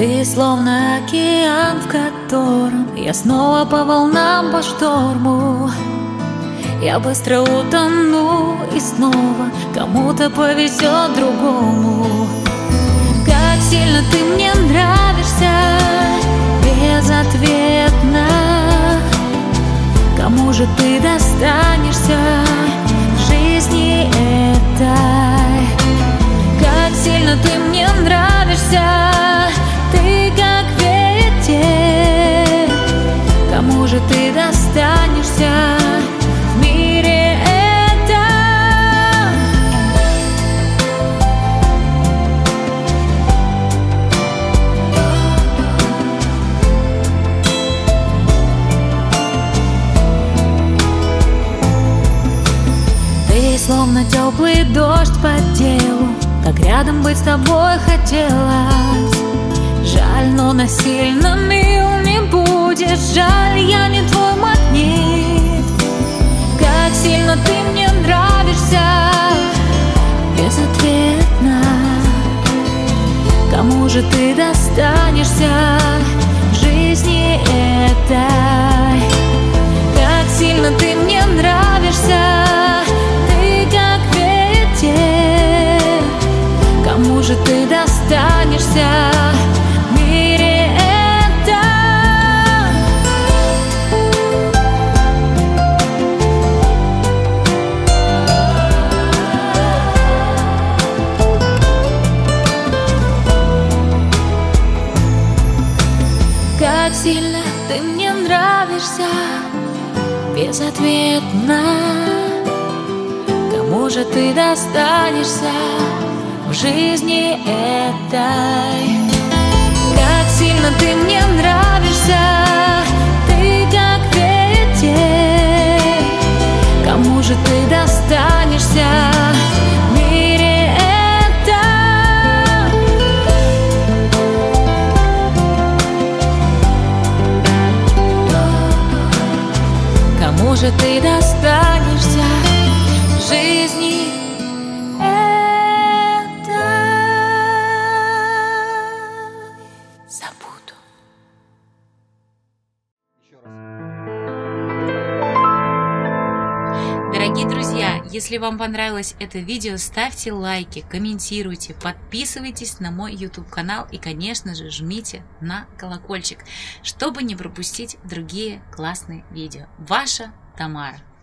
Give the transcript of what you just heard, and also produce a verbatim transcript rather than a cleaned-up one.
Ты словно океан, в котором я снова по волнам, по шторму. Я быстро утону, и снова кому-то повезет другому. Как сильно ты мне нравишься, безответно. Кому же ты достанешься в жизни этой? Как сильно ты мне нравишься, ты как ветер. Кому же ты достанешься в мире этом? Ты словно теплый дождь по телу, так рядом быть с тобой хотелось. Жаль, но насильно мил не будешь. Жаль, я не твой магнит. Как сильно ты мне нравишься, безответно. Кому же ты достанешься в жизни этой? Как сильно ты мне нравишься, ты как ветер. Кому же ты достанешься в мире этом? Как сильно ты мне нравишься, безответно. Кому же ты достанешься в жизни этой? Как сильно ты мне нравишься, ты как ветер. Кому же ты достанешься в мире этом? Кому же ты достанешься в жизни этой? Забуду. Дорогие друзья, если вам понравилось это видео, ставьте лайки, комментируйте, подписывайтесь на мой YouTube канал и, конечно же, жмите на колокольчик, чтобы не пропустить другие классные видео. Ваша Тамара.